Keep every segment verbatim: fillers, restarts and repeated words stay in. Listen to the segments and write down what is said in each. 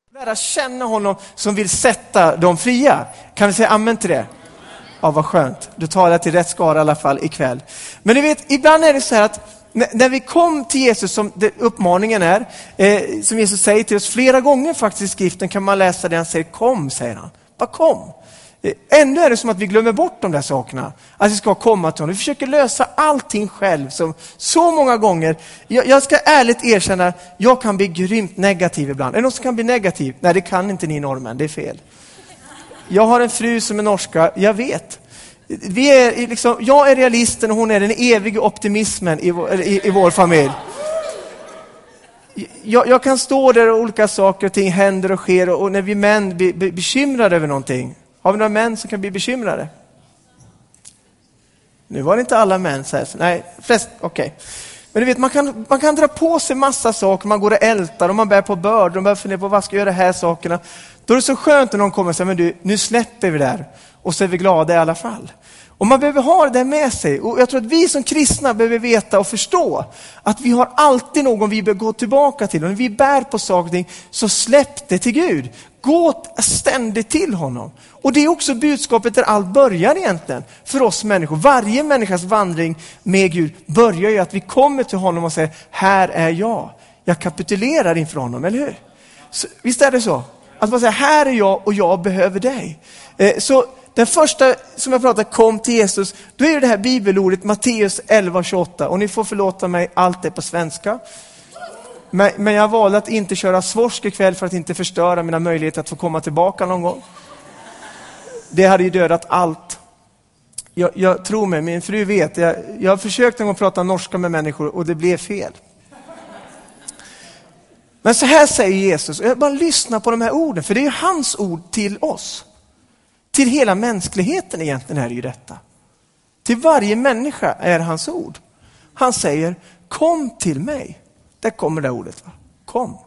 Lära känna honom som vill sätta dem fria. Kan vi säga amen till det? Ja, vad skönt. Du talar till rätt skara i alla fall ikväll. Men du vet, ibland är det så här att när, när vi kom till Jesus, som det, uppmaningen är, eh, som Jesus säger till oss flera gånger faktiskt i skriften, kan man läsa det, han säger kom, säger han. Bara kom. Eh, ändå är det som att vi glömmer bort de där sakerna. Att vi ska komma till honom. Vi försöker lösa allting själv som så många gånger. Jag, jag ska ärligt erkänna, jag kan bli grymt negativ ibland. Är det någon som kan bli negativ? Nej, det kan inte ni norrmän, det är fel. Jag har en fru som är norska, jag vet. Vi är liksom, jag är realisten och hon är den eviga optimismen i vår, i, i vår familj. Jag, jag kan stå där och olika saker och ting händer och sker, och, och när vi män blir be, bekymrade över någonting. Har vi några män som kan bli bekymrade? Nu var det inte alla män så här. Nej, flest, okej. Okay. Men du vet, man kan, man kan dra på sig massa saker. Man går och ältar och man bär på börd. Och man börjar fundera på vad ska jag göra de här sakerna. Då är det så skönt när någon kommer och säger, men du, nu släpper vi där. Och så är vi glada i alla fall. Och man behöver ha det med sig. Och jag tror att vi som kristna behöver veta och förstå att vi har alltid någon vi behöver gå tillbaka till. Och när vi bär på saker och ting, så släpp det till Gud. Gå ständigt till honom. Och det är också budskapet där allt börjar egentligen. För oss människor. Varje människas vandring med Gud börjar ju att vi kommer till honom och säger, här är jag. Jag kapitulerar inför honom, eller hur? Så, visst är det så? Att man säger, här är jag och jag behöver dig. Eh, så den första som jag pratade kom till Jesus, då är det här bibelordet Matteus elva tjugoåtta. Och ni får förlåta mig, allt är på svenska. Men, men jag valde att inte köra svorsk ikväll för att inte förstöra mina möjligheter att få komma tillbaka någon gång. Det hade ju dödat allt. Jag, jag tror mig, min fru vet. Jag, jag har försökt en gång prata norska med människor och det blev fel. Men så här säger Jesus, och jag bara lyssnar på de här orden, för det är ju hans ord till oss. Till hela mänskligheten egentligen är det ju detta. Till varje människa är hans ord. Han säger, kom till mig. Där kommer det ordet, va? Kom.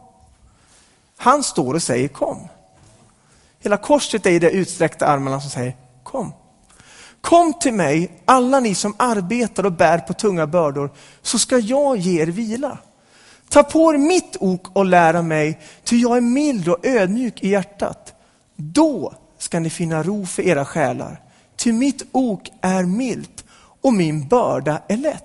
Han står och säger kom. Hela korset är i det utsträckta armarna som säger kom. Kom till mig, alla ni som arbetar och bär på tunga bördor, så ska jag ge er vila. Ta på er mitt ok och lära mig, ty jag är mild och ödmjuk i hjärtat. Då ska ni finna ro för era själar. Ty mitt ok är milt och min börda är lätt.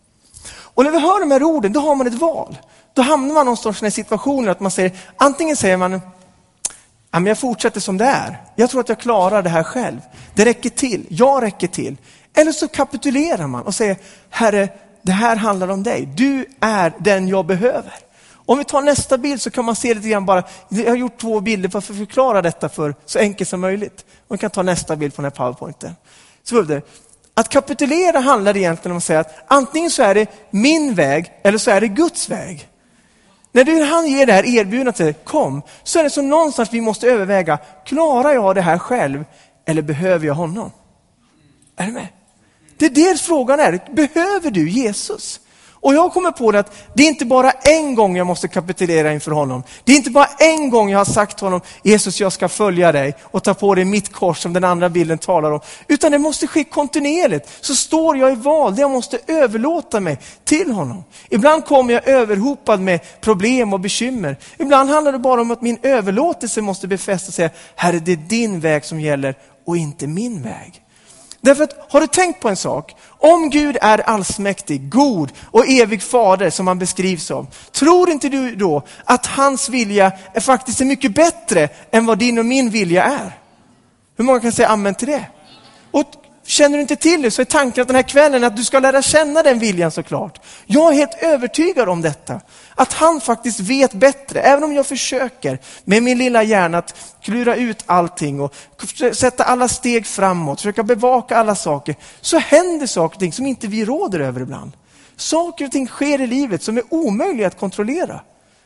Och när vi hör de här orden, då har man ett val. Då hamnar man någonstans i en situation att man säger, antingen säger man, ja, men jag fortsätter som det är. Jag tror att jag klarar det här själv. Det räcker till, jag räcker till. Eller så kapitulerar man och säger, Herre, det här handlar om dig. Du är den jag behöver. Om vi tar nästa bild så kan man se lite grann bara. Jag har gjort två bilder för att förklara detta för så enkelt som möjligt. Man kan ta nästa bild på den här powerpointen. Så det. Att kapitulera handlar egentligen om att säga att antingen så är det min väg eller så är det Guds väg. När du, han ger det här erbjudandet till kom, så är det som någonstans vi måste överväga, klarar jag det här själv eller behöver jag honom? Är du med? Det är det frågan är. Behöver du Jesus? Och jag kommer på det att det är inte bara en gång jag måste kapitulera inför honom. Det är inte bara en gång jag har sagt till honom, Jesus, jag ska följa dig och ta på dig mitt kors som den andra bilden talar om. Utan det måste ske kontinuerligt. Så står jag i val där jag måste överlåta mig till honom. Ibland kommer jag överhopad med problem och bekymmer. Ibland handlar det bara om att min överlåtelse måste befästa och säga, Herre, det är din väg som gäller och inte min väg. Därför att, har du tänkt på en sak? Om Gud är allsmäktig, god och evig fader som han beskrivs som, tror inte du då att hans vilja är faktiskt är mycket bättre än vad din och min vilja är? Hur många kan säga amen till det? Och känner du inte till det så är tanken att den här kvällen att du ska lära känna den viljan såklart. Jag är helt övertygad om detta. Att han faktiskt vet bättre. Även om jag försöker med min lilla hjärna att klura ut allting och sätta alla steg framåt. Försöka bevaka alla saker. Så händer saker och ting som inte vi råder över ibland. Saker och ting sker i livet som är omöjliga att kontrollera.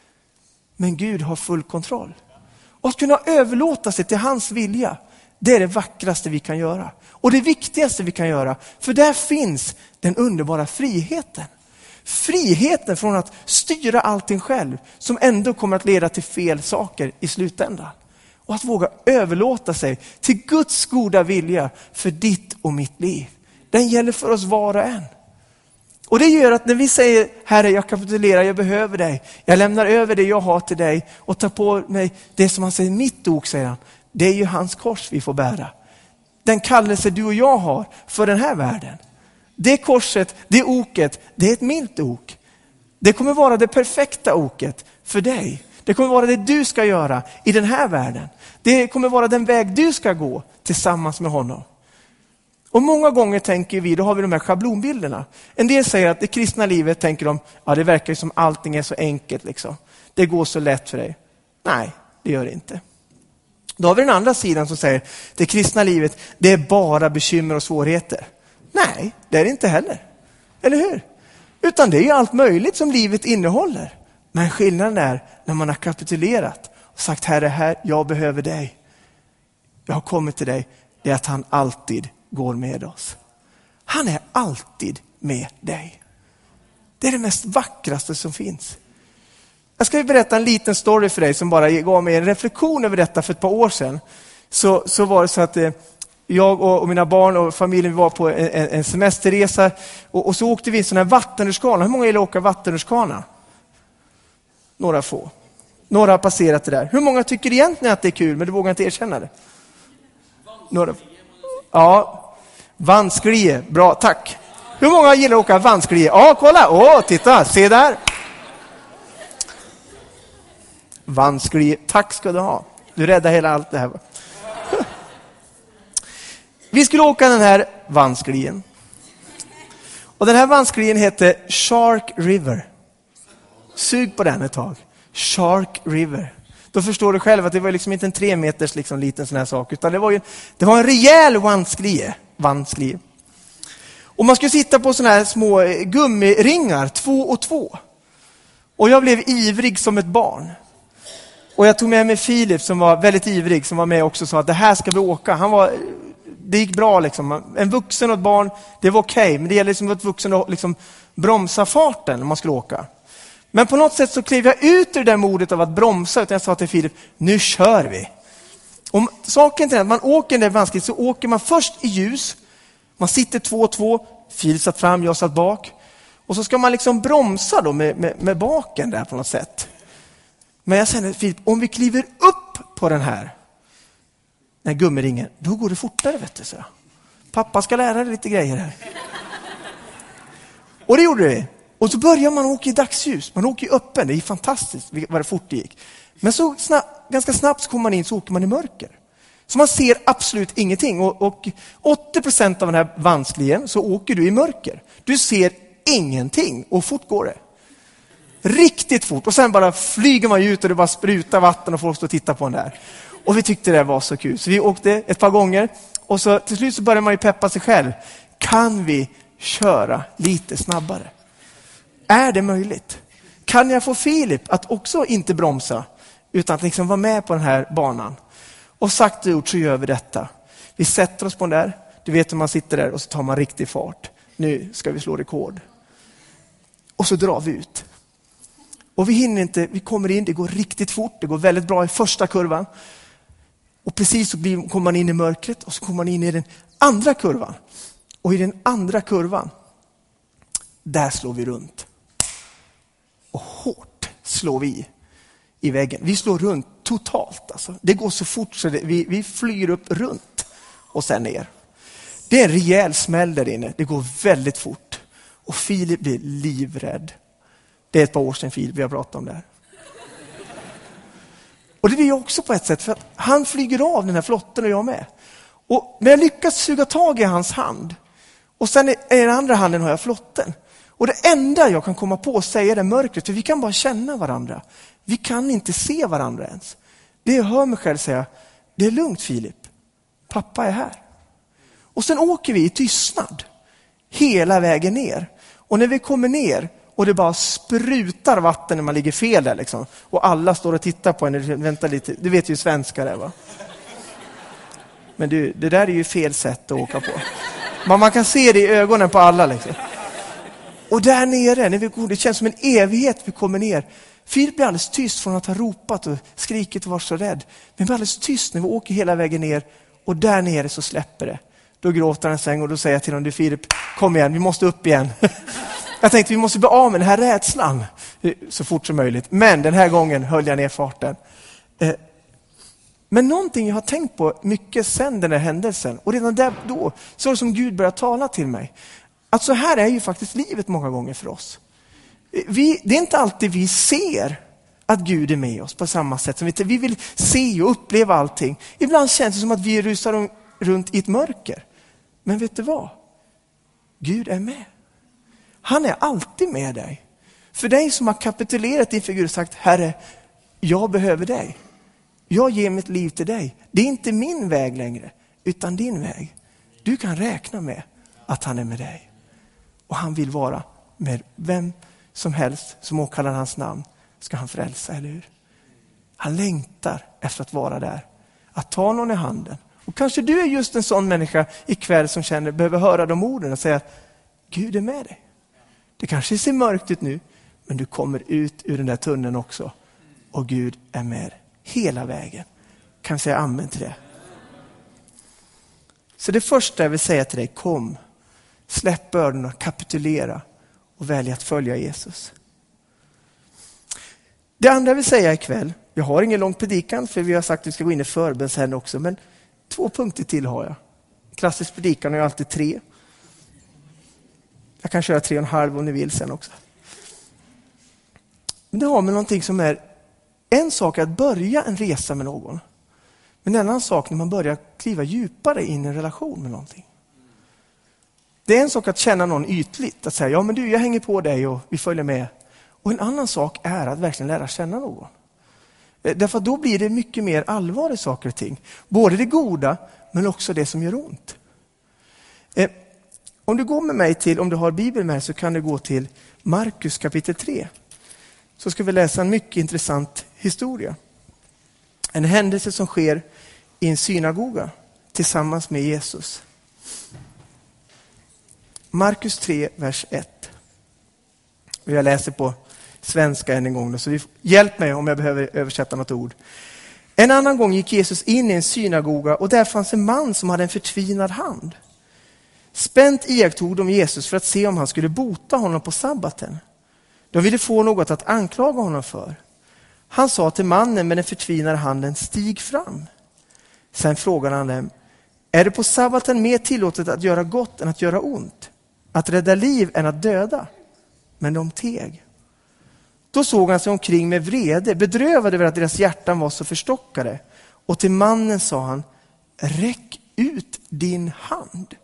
Men Gud har full kontroll. Och att kunna överlåta sig till hans vilja, det är det vackraste vi kan göra. Och det viktigaste vi kan göra. För där finns den underbara friheten. Friheten från att styra allting själv. Som ändå kommer att leda till fel saker i slutändan. Och att våga överlåta sig till Guds goda vilja för ditt och mitt liv. Den gäller för oss var och en. Och det gör att när vi säger, Herre, jag kapitulerar, jag behöver dig. Jag lämnar över det jag har till dig och tar på mig det som han säger, mitt ok, säger han. Det är ju hans kors vi får bära. Den kallelse du och jag har för den här världen. Det korset, det oket, det är ett milt ok. Det kommer vara det perfekta oket för dig. Det kommer vara det du ska göra i den här världen. Det kommer vara den väg du ska gå tillsammans med honom. Och många gånger tänker vi, då har vi de här schablonbilderna. En del säger att det kristna livet tänker de, ja det verkar ju som allting är så enkelt liksom. Det går så lätt för dig. Nej, det gör det inte. Då har vi den andra sidan som säger, det kristna livet, det är bara bekymmer och svårigheter. Nej, det är det inte heller. Eller hur? Utan det är ju allt möjligt som livet innehåller. Men skillnaden är när man har kapitulerat och sagt, Herre, här, jag behöver dig. Jag har kommit till dig. Det är att han alltid går med oss. Han är alltid med dig. Det är det mest vackraste som finns. Jag ska berätta en liten story för dig som bara gav mig en reflektion över detta för ett par år sedan. Så, så var det så att eh, jag och, och mina barn och familjen var på en, en semesterresa och, och så åkte vi en sån här vattenrutschkana. Hur många gillar att åka vattenrutschkana? Några få. Några har passerat det där. Hur många tycker egentligen att det är kul men du vågar inte erkänna det? Några. Ja, vansklie. Bra, tack. Hur många gillar att åka vansklie? Ja, kolla. Åh, titta, se där. Vansklie. Tack ska du ha. Du räddar hela allt det här. Vi skulle åka den här vansklien. Och den här vansklien heter Shark River. Sug på den ett tag. Shark River. Då förstår du själv att det var liksom inte en tre meters liksom liten sån här sak. Utan det var ju det var en rejäl vansklie. vansklie. Och man skulle sitta på såna här små gummiringar. Två och två. Och jag blev ivrig som ett barn. Och jag tog med mig Filip som var väldigt ivrig. Som var med också och sa att det här ska vi åka. Han var... Det gick bra liksom. En vuxen och ett barn, det var okej. Okay, men det gäller liksom att vuxen att liksom bromsa farten när man skulle åka. Men på något sätt så klev jag ut ur det där modet av att bromsa. Utan jag sa till Filip, nu kör vi. Om saken är att man åker den där vanskligt så åker man först i ljus. Man sitter två och två. Filip satt fram, jag satt bak. Och så ska man liksom bromsa då med, med, med baken där på något sätt. Men jag säger, Filip, om vi kliver upp på den här den här gummiringen, då går det fortare, vet du, så. Pappa ska lära dig lite grejer här. Och det gjorde vi. Och så börjar man åka i dagsljus. Man åker i öppen, det är fantastiskt vad det fort det gick. Men så snabbt, ganska snabbt så kommer man in så åker man i mörker. Så man ser absolut ingenting. Och, och åttio procent av den här vansklien så åker du i mörker. Du ser ingenting och fort går det. Riktigt fort. Och sen bara flyger man ut och det bara sprutar vatten och folk står och tittar på den där. Och vi tyckte det var så kul. Så vi åkte ett par gånger. Och så till slut så började man ju peppa sig själv. Kan vi köra lite snabbare? Är det möjligt? Kan jag få Filip att också inte bromsa utan att liksom vara med på den här banan? Och sagt och gjort så gör vi detta. Vi sätter oss på den där. Du vet hur man sitter där och så tar man riktig fart. Nu ska vi slå rekord. Och så drar vi ut. Och vi hinner inte, vi kommer in, det går riktigt fort. Det går väldigt bra i första kurvan. Och precis så blir, kommer man in i mörkret och så kommer man in i den andra kurvan. Och i den andra kurvan, där slår vi runt. Och hårt slår vi i väggen. Vi slår runt totalt. Alltså. Det går så fort så det, vi, vi flyger upp runt och sen ner. Det är en rejäl smäll där inne. Det går väldigt fort. Och Filip blir livrädd. Det är ett par år sedan Filip vi har pratat om det här. Och det blir jag också på ett sätt för att han flyger av den här flotten och jag med. Och, men jag lyckas suga tag i hans hand. Och sen i den andra handen har jag flotten. Och det enda jag kan komma på att säga är det mörkret. För vi kan bara känna varandra. Vi kan inte se varandra ens. Det jag hör mig själv säga, det är lugnt Filip. Pappa är här. Och sen åker vi i tystnad. Hela vägen ner. Och när vi kommer ner och det bara sprutar vatten när man ligger fel där liksom. Och alla står och tittar på en. Vänta lite. Du vet ju svenskar är va? Men du, det där är ju fel sätt att åka på. Men man kan se det i ögonen på alla liksom. Och där nere, när vi går, det känns som en evighet vi kommer ner. Filip blir alldeles tyst från att ha ropat och skrikit och varit så rädd. Men blir alldeles tyst när vi åker hela vägen ner. Och där nere så släpper det. Då gråter han en säng och då säger jag till honom, du Filip, kom igen, vi måste upp igen. Jag tänkte vi måste bli av med den här rädslan så fort som möjligt. Men den här gången höll jag ner farten. Men någonting jag har tänkt på mycket sedan den här händelsen. Och redan där då så är det som Gud började tala till mig. Att så här är ju faktiskt livet många gånger för oss. Vi, det är inte alltid vi ser att Gud är med oss på samma sätt som vi, vi vill se och uppleva allting. Ibland känns det som att vi rusar runt i ett mörker. Men vet du vad? Gud är med. Han är alltid med dig. För dig som har kapitulerat inför Gud och sagt, Herre, jag behöver dig. Jag ger mitt liv till dig. Det är inte min väg längre, utan din väg. Du kan räkna med att han är med dig. Och han vill vara med vem som helst som åkallar hans namn. Ska han frälsa, eller hur? Han längtar efter att vara där. Att ta någon i handen. Och kanske du är just en sån människa ikväll som känner, behöver höra de orden och säga att Gud är med dig. Det kanske ser mörkt ut nu, men du kommer ut ur den där tunneln också. Och Gud är med hela vägen. Kan vi säga amen till det? Så det första jag vill säga till dig, kom. Släpp bördorna, kapitulera och välj att följa Jesus. Det andra jag vill säga ikväll, jag har ingen lång predikan för vi har sagt att vi ska gå in i förbön sen också, men två punkter till har jag. Klassisk predikan har jag alltid tre. Jag kan köra tre och en halv om ni vill sen också. Men det har med någonting som är en sak att börja en resa med någon. Men en annan sak när man börjar kliva djupare in i en relation med någonting. Det är en sak att känna någon ytligt. Att säga, ja men du, jag hänger på dig och vi följer med. Och en annan sak är att verkligen lära känna någon. Därför att då blir det mycket mer allvar i saker och ting. Både det goda men också det som gör ont. Eh, om du går med mig till, om du har Bibeln med så kan du gå till Markus kapitel tre. Så ska vi läsa en mycket intressant historia. En händelse som sker i en synagoga tillsammans med Jesus. Markus tre, vers ett. Och jag läser på svenska än en gång. Så vi, hjälp mig om jag behöver översätta något ord. En annan gång gick Jesus in i en synagoga och där fanns en man som hade en förtvinad hand. Spänt iakttog de Jesus för att se om han skulle bota honom på sabbaten. De ville få något att anklaga honom för. Han sa till mannen med den förtvinade handen, stig fram. Sen frågade han dem, är det på sabbaten mer tillåtet att göra gott än att göra ont? Att rädda liv än att döda? Men de teg. Då såg han sig omkring med vrede, bedrövad över att deras hjärtan var så förstockade. Och till mannen sa han, räck ut din hand.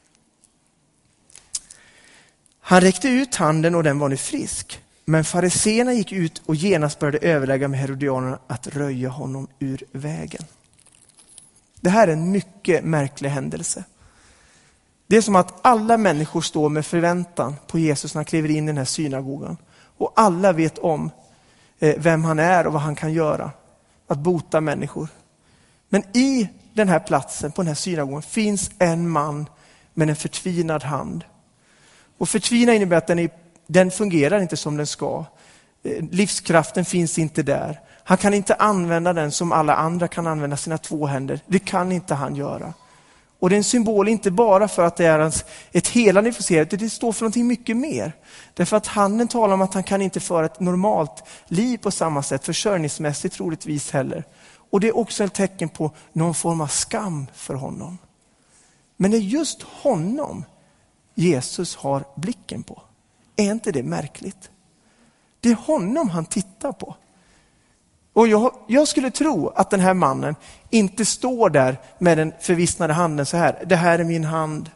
Han räckte ut handen och den var nu frisk. Men fariseerna gick ut och genast började överlägga med herodianerna att röja honom ur vägen. Det här är en mycket märklig händelse. Det är som att alla människor står med förväntan på Jesus när han kliver in i den här synagogan. Och alla vet om vem han är och vad han kan göra. Att bota människor. Men i den här platsen, på den här synagogan, finns en man med en förtvinad hand. Och förtvina innebär att den, är, den fungerar inte som den ska. Livskraften finns inte där. Han kan inte använda den som alla andra kan använda sina två händer. Det kan inte han göra. Och det är en symbol inte bara för att det är ett helande vi får se, utan det står för någonting mycket mer. Därför att handen talar om att han kan inte föra ett normalt liv på samma sätt, försörjningsmässigt troligtvis heller. Och det är också ett tecken på någon form av skam för honom. Men det är just honom Jesus har blicken på. Är inte det märkligt? Det är honom han tittar på. Och jag, jag skulle tro att den här mannen inte står där med den förvissnade handen så här. Det här är min hand.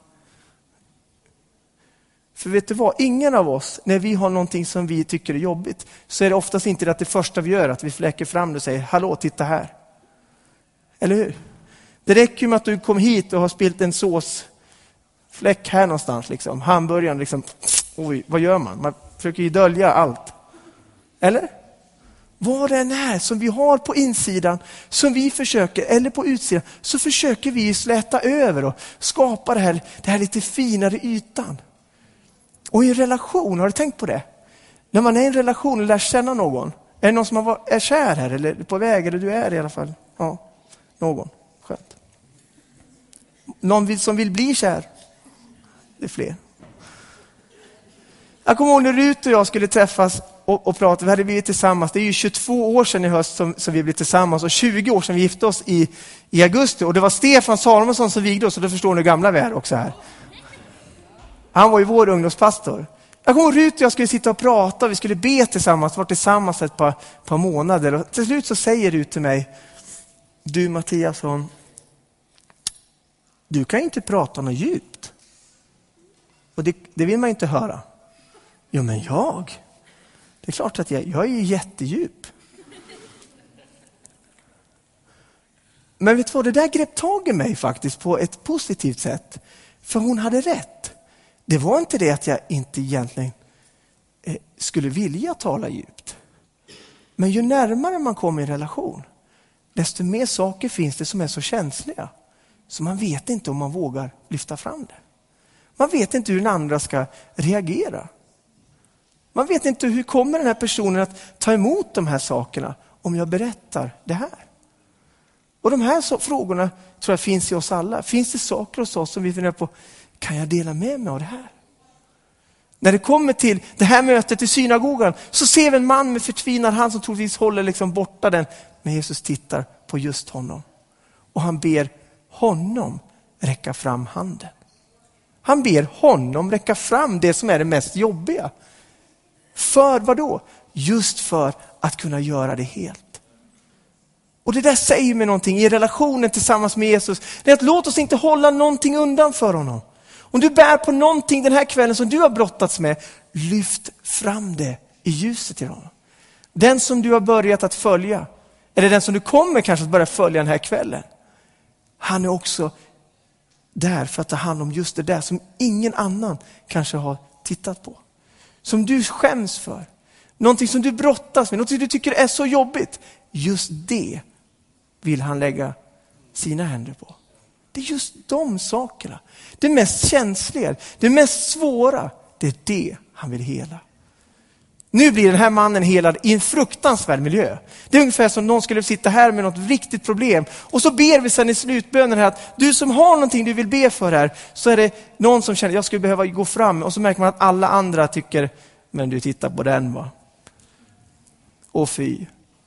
För vet du vad? Ingen av oss, när vi har någonting som vi tycker är jobbigt, så är det oftast inte det, att det första vi gör att vi fläcker fram det och säger, hallå, titta här. Eller hur? Det räcker med att du kom hit och har spilt en såsfläck här någonstans. Liksom. Hamburgaren, liksom, oj, vad gör man? Man försöker ju dölja allt. Eller? Vad det än är som vi har på insidan, som vi försöker, eller på utsidan, så försöker vi släta över och skapa det här, det här lite finare ytan. Och i en relation, har du tänkt på det? När man är i en relation och lär känna någon, är det någon som har, är kär här eller på väg, eller du är i alla fall? Ja, någon. Skönt. Någon vill, som vill bli kär? Det är fler. Jag kommer ihåg när Rut och jag skulle träffas och, och prata. Vi hade blivit tillsammans. Det är ju tjugotvå år sedan i höst som, som vi blev tillsammans. Och tjugo år sedan vi gifte oss i, i augusti. Och det var Stefan Salomonsson som vigde oss. Och då förstår ni hur gamla vi är också här. Han var ju vår ungdomspastor. Jag kommer ihåg Rut och jag skulle sitta och prata. Vi skulle be tillsammans. Var tillsammans ett par, par månader. Och till slut så säger Rut till mig. Du Mattiasson. Du kan inte prata något djupt. Och det, det vill man inte höra. Jo, men jag. Det är klart att jag, jag är ju jättedjup. Men vet du vad, det där grepp tag i mig faktiskt på ett positivt sätt. För hon hade rätt. Det var inte det att jag inte egentligen eh, skulle vilja tala djupt. Men ju närmare man kommer i relation, desto mer saker finns det som är så känsliga. Så man vet inte om man vågar lyfta fram det. Man vet inte hur den andra ska reagera. Man vet inte hur kommer den här personen att ta emot de här sakerna om jag berättar det här. Och de här så, frågorna tror jag finns i oss alla. Finns det saker hos oss som vi funderar på, kan jag dela med mig av det här? När det kommer till det här mötet i synagogan så ser vi en man med förtvinad hand som troligtvis håller liksom borta den. Men Jesus tittar på just honom. Och han ber honom räcka fram handen. Han ber honom räcka fram det som är det mest jobbiga. För vad då? Just för att kunna göra det helt. Och det där säger mig någonting i relationen tillsammans med Jesus. Det är att låt oss inte hålla någonting undan för honom. Om du bär på någonting den här kvällen som du har brottats med, lyft fram det i ljuset till honom. Den som du har börjat att följa, eller den som du kommer kanske att börja följa den här kvällen. Han är också där för att ta hand om just det där som ingen annan kanske har tittat på. Som du skäms för. Någonting som du brottas med. Någonting du tycker är så jobbigt. Just det vill han lägga sina händer på. Det är just de sakerna. Det mest känsliga. Det mest svåra. Det är det han vill hela. Nu blir den här mannen helad i en fruktansvärd miljö. Det är ungefär som någon skulle sitta här med något riktigt problem. Och så ber vi sen i slutbönen här att du som har någonting du vill be för här, så är det någon som känner att jag skulle behöva gå fram. Och så märker man att alla andra tycker, men du tittar på den va. Och fy.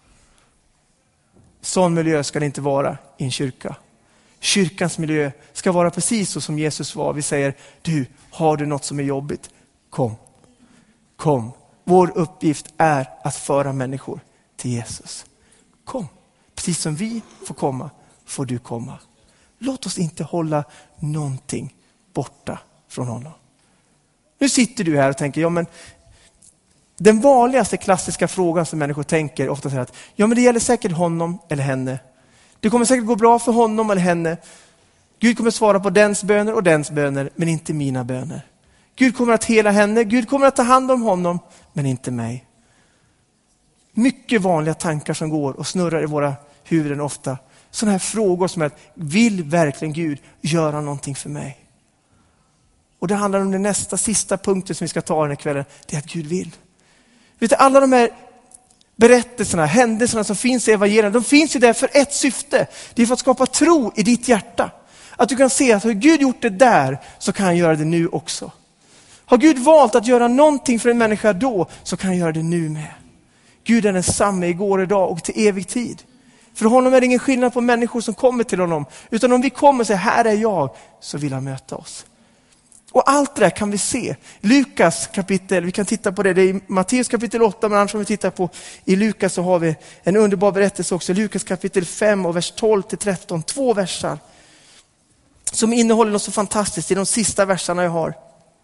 Sån miljö ska det inte vara i en kyrka. Kyrkans miljö ska vara precis så som Jesus var. Vi säger, du, har du något som är jobbigt? Kom. Kom. Vår uppgift är att föra människor till Jesus. Kom. Precis som vi får komma, får du komma. Låt oss inte hålla någonting borta från honom. Nu sitter du här och tänker, ja men den vanligaste klassiska frågan som människor tänker ofta är att ja men det gäller säkert honom eller henne. Det kommer säkert gå bra för honom eller henne. Gud kommer svara på dens böner och dens böner, men inte mina böner. Gud kommer att hela henne, Gud kommer att ta hand om honom, men inte mig. Mycket vanliga tankar som går och snurrar i våra huvuden ofta. Sådana här frågor som är att vill verkligen Gud göra någonting för mig? Och det handlar om den nästa, sista punkten som vi ska ta den här kvällen. Det är att Gud vill. Vet du, alla de här berättelserna, händelserna som finns i evangelierna, de finns ju där för ett syfte. Det är för att skapa tro i ditt hjärta. Att du kan se att hur Gud gjort det där, så kan han göra det nu också. Har Gud valt att göra någonting för en människa då, så kan han göra det nu med. Gud är densamma igår, idag och till evig tid. För honom är det ingen skillnad på människor som kommer till honom. Utan om vi kommer och säger, här är jag, så vill han möta oss. Och allt det där kan vi se. Lukas kapitel, vi kan titta på det. Det är i Matteus kapitel åtta, men annars om vi tittar på i Lukas så har vi en underbar berättelse också. Lukas kapitel fem och vers tolv till tretton. Två versar som innehåller något så fantastiskt. Det är de sista verserna jag har.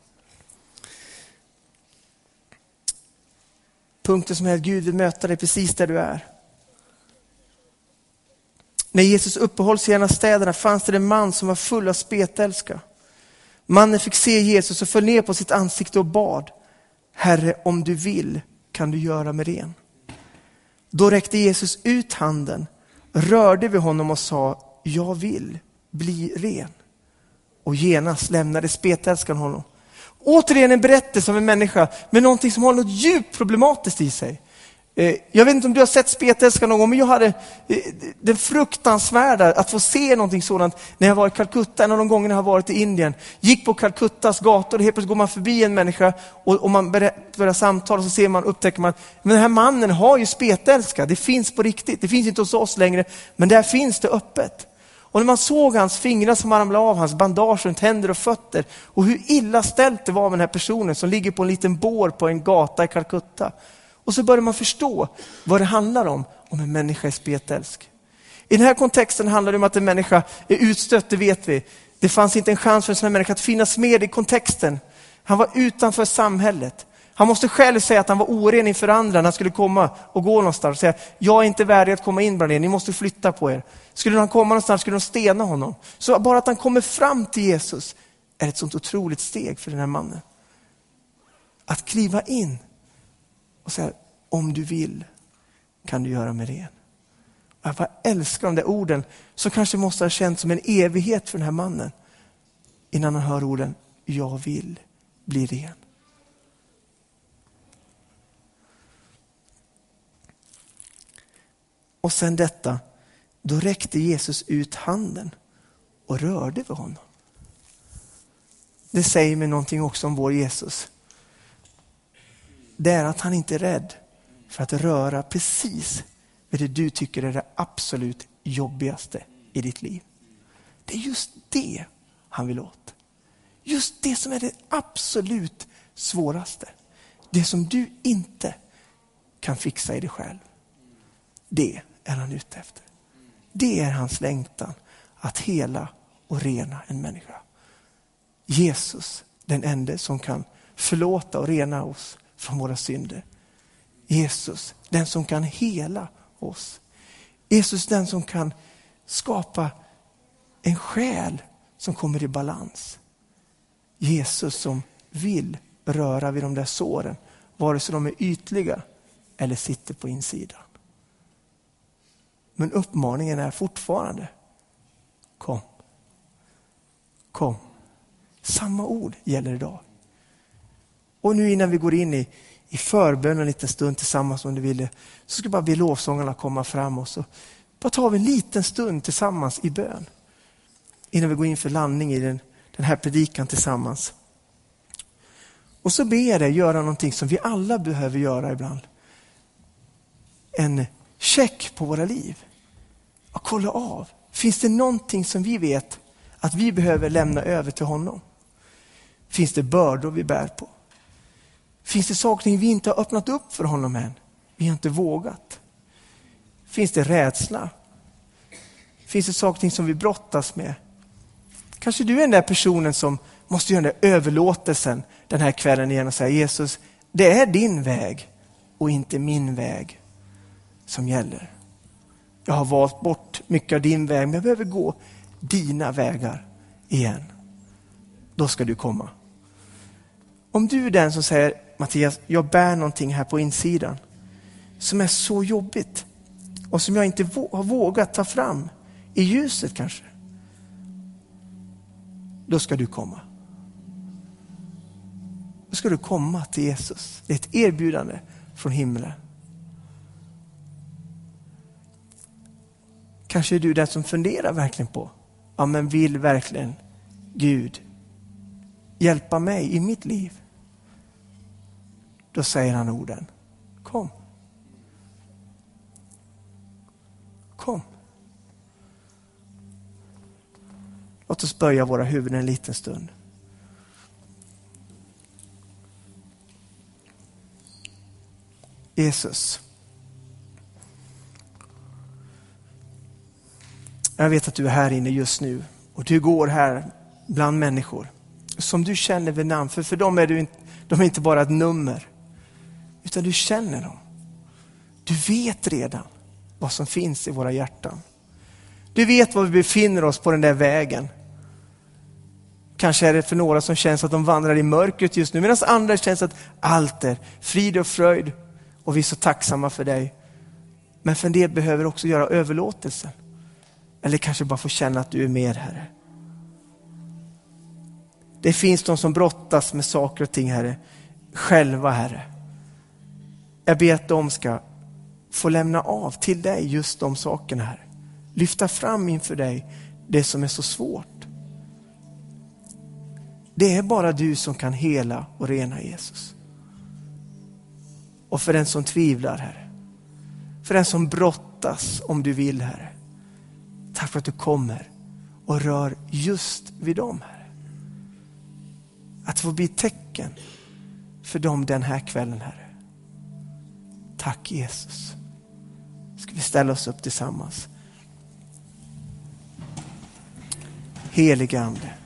Punkten som är att Gud vill möta dig precis där du är. När Jesus uppehöll sig i en av städerna fanns det en man som var full av spetälska. Mannen fick se Jesus och föll ner på sitt ansikte och bad. Herre, om du vill kan du göra mig ren. Då räckte Jesus ut handen, rörde vid honom och sa, jag vill bli ren. Och genast lämnade spetälskan honom. Återigen en berättelse om en människa med någonting som har något djupt problematiskt i sig. Jag vet inte om du har sett spetälska någon gång, men jag hade den fruktansvärda att få se någonting sådant när jag var i Calcutta. En av de gångerna jag har varit i Indien. Gick på Calcuttas gator och helt plötsligt går man förbi en människa och, och man börjar, börjar samtala, och så ser man, upptäcker man, men den här mannen har ju spetälska. Det finns på riktigt. Det finns inte hos oss längre, men där finns det öppet. Och när man såg hans fingrar som ramlade av, hans bandage runt händer och fötter, och hur illa ställt det var med den här personen som ligger på en liten bår på en gata i Calcutta. Och så börjar man förstå vad det handlar om, om en människa är spetälsk. I den här kontexten handlar det om att en människa är utstött, det vet vi. Det fanns inte en chans för en sån här människa att finnas med i kontexten. Han var utanför samhället. Han måste själv säga att han var oren inför andra när han skulle komma och gå någonstans och säga, jag är inte värdig att komma in bland er, ni måste flytta på er. Skulle han komma någonstans skulle de stena honom. Så bara att han kommer fram till Jesus är ett sånt otroligt steg för den här mannen. Att kliva in och säga, om du vill kan du göra mig ren. Jag bara älskar de där orden som kanske måste ha känts som en evighet för den här mannen. Innan han hör orden, jag vill bli ren. Och sen detta, då räckte Jesus ut handen och rörde vid honom. Det säger mig någonting också om vår Jesus. Det är att han inte är rädd för att röra precis vid det du tycker är det absolut jobbigaste i ditt liv. Det är just det han vill åt. Just det som är det absolut svåraste. Det som du inte kan fixa i dig själv. Det är han ute efter. Det är hans längtan att hela och rena en människa. Jesus, den enda som kan förlåta och rena oss från våra synder. Jesus, den som kan hela oss. Jesus, den som kan skapa en själ som kommer i balans. Jesus som vill röra vid de där såren, vare sig de är ytliga eller sitter på insidan. Men uppmaningen är fortfarande, kom. Kom. Samma ord gäller idag. Och nu innan vi går in i, i förbön en liten stund tillsammans om du ville, så ska bara be lovsångarna komma fram och så bara tar vi en liten stund tillsammans i bön. Innan vi går in för landning i den, den här predikan tillsammans. Och så ber jag dig göra någonting som vi alla behöver göra ibland. En check på våra liv. Och kolla av. Finns det någonting som vi vet att vi behöver lämna över till honom? Finns det bördor vi bär på? Finns det saker vi inte har öppnat upp för honom än? Vi har inte vågat. Finns det rädsla? Finns det saker som vi brottas med? Kanske du är den där personen som måste göra den där överlåtelsen den här kvällen igen och säga, Jesus, det är din väg och inte min väg som gäller. Jag har valt bort mycket av din väg, men jag behöver gå dina vägar igen. Då ska du komma. Om du är den som säger, Mattias, jag bär någonting här på insidan som är så jobbigt och som jag inte har vågat ta fram i ljuset kanske. Då ska du komma. Då ska du komma till Jesus. Det är ett erbjudande från himlen. Kanske är du den som funderar verkligen på, ja men vill verkligen Gud hjälpa mig i mitt liv? Då säger han orden, kom. Kom. Låt oss böja våra huvuden en liten stund. Jesus. Jag vet att du är här inne just nu. Och du går här bland människor som du känner vid namn. För för dem är du inte, de är inte bara ett nummer. Utan du känner dem. Du vet redan vad som finns i våra hjärtan. Du vet var vi befinner oss på den där vägen. Kanske är det för några som känns att de vandrar i mörkret just nu. Medan andra känns att allt är frid och fröjd. Och vi är så tacksamma för dig. Men för en del behöver också göra överlåtelsen. Eller kanske bara få känna att du är med, Herre. Det finns de som brottas med saker och ting, Herre. Själva, Herre. Jag ber att de ska få lämna av till dig just de sakerna här. Lyfta fram inför dig det som är så svårt. Det är bara du som kan hela och rena, Jesus. Och för den som tvivlar, Herre, för den som brottas, om du vill, Herre, tack för att du kommer och rör just vid dem, Herre. Att få bli tecken för dem den här kvällen, Herre. Tack, Jesus. Ska vi ställa oss upp tillsammans? Helige Ande.